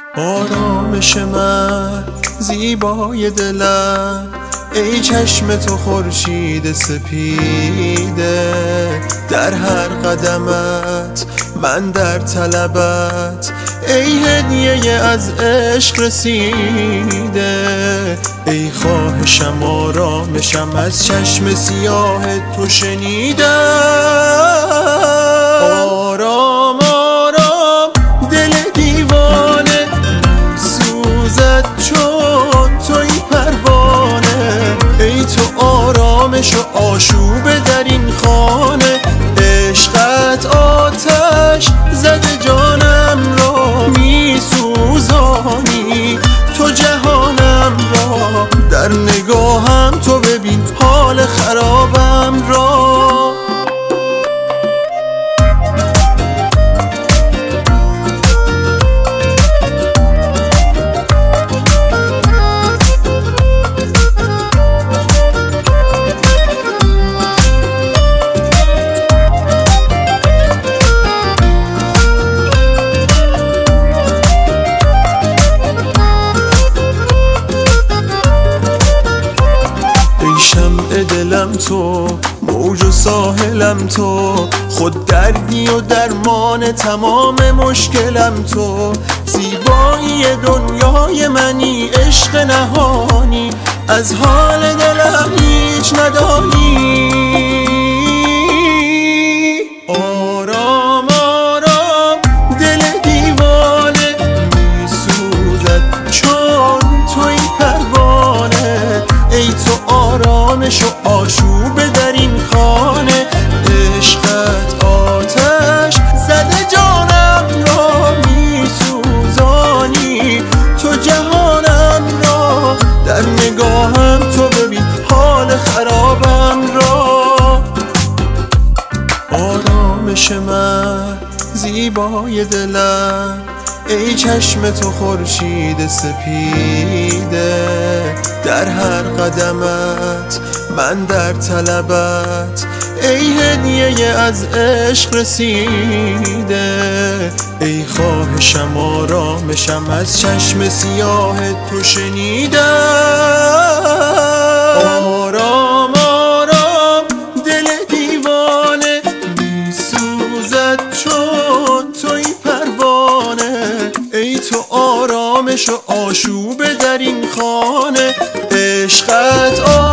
آرامش من، زیبای دلم، ای چشم تو خورشید سپیده. در هر قدمت من در طلبت، ای هدیه از عشق رسیده. ای خواهشم آرامشم از چشم سیاه تو شنیدم. آرام آرام دل دیوانه سوزد چون توی پروانه. ای تو آرامش و آشوب در این خانه. عشقت آتش زده جانم را می سوزانی. تو جهانم را در نگاهم تو ببین حال خرابم را. شمع دلم تو، موج و ساحلم تو، خود دردی و درمان تمام مشکلم تو. زیبایی دنیای منی، عشق نهانی، از حال دلم هیچ ندانی. آرام آرام دل دیوانه می سوزد چون توی پروانه. ای تو آرامش و آشوب در این خانه. عشقت آتش زده جانم را می سوزانی. تو جهانم را در نگاهم تو ببین حال خرابم را. آرامش من، زیبای دلم، ای چشم تو خورشید سپیده. در هر قدمت من در طلبت، ای هدیه از عشق رسیده. ای خواهشم آرامشم از چشم سیاه تو شنیدم. آرام آرام دل دیوانه می سوزد چون توی پروانه. ای تو آرامش و آشوب در این خانه. عشقت